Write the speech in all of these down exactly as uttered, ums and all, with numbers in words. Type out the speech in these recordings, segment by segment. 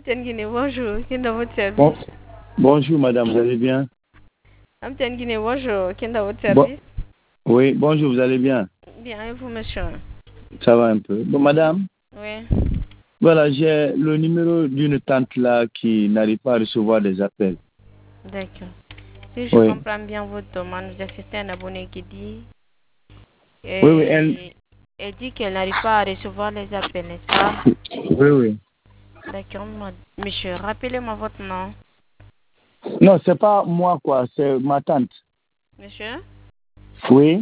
Guinée, bonjour. Qui est dans votre service? Bon, bonjour madame, vous allez bien? Amtienne Guinée, bonjour. Qui est dans votre Bon, service? oui, bonjour, vous allez bien? Bien, et vous, monsieur? Ça va un peu. Bon, madame, Oui. voilà, j'ai le numéro d'une tante là qui n'arrive pas à recevoir des appels. D'accord. Si je Oui, comprends bien votre demande, vous assistez à un abonné qui dit, oui, oui, elle, et, elle dit qu'elle n'arrive pas à recevoir les appels, n'est-ce pas? oui, oui. D'accord, ma- monsieur, rappelez-moi votre nom. Non, c'est pas moi quoi, c'est ma tante. Monsieur? Oui,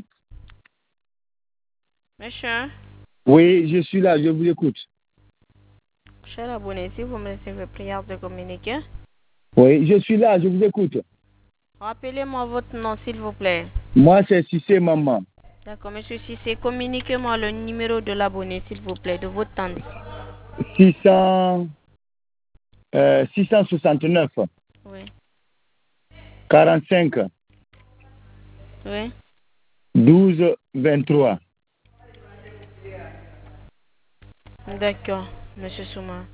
Monsieur? oui, je suis là, je vous écoute. Cher abonné, si vous me laissez vos prières de communiquer, Oui, je suis là, je vous écoute. rappelez-moi votre nom, s'il vous plaît. Moi, c'est Cissé Maman. D'accord, monsieur, si c'est communiquez-moi le numéro de l'abonné, s'il vous plaît, de votre tante. six cents, euh, six cent soixante-neuf, Oui. quarante-cinq, Oui. douze, vingt-trois. D'accord, monsieur Souma.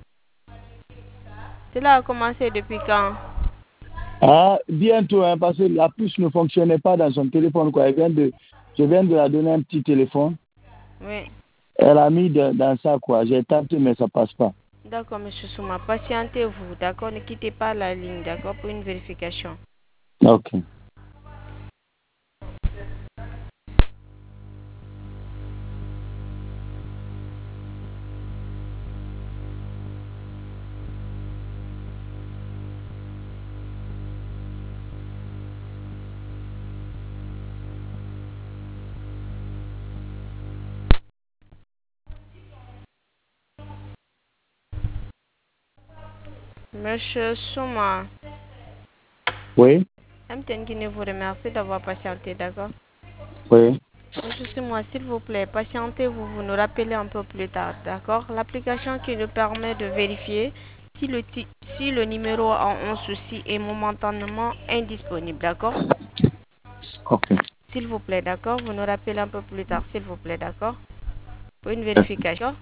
Cela a commencé depuis quand? Ah, bientôt, hein, parce que la puce ne fonctionnait pas dans son téléphone. Quoi. Elle vient de, je viens de la donner un petit téléphone. Oui. Elle a mis de- dans ça, quoi. J'ai tenté, mais ça passe pas. D'accord, monsieur Souma. Patientez-vous, d'accord? Ne quittez pas la ligne, d'accord? Pour une vérification. Ok. Monsieur Souma, Oui, M T N Guinée vous remercie d'avoir patienté, d'accord? oui. Monsieur Souma, s'il vous plaît, patientez-vous, vous nous rappelez un peu plus tard, d'accord? L'application qui nous permet de vérifier si le, ti- si le numéro a un souci est momentanément indisponible, d'accord? Ok. S'il vous plaît, d'accord? Vous nous rappelez un peu plus tard, s'il vous plaît, d'accord? Pour une vérification.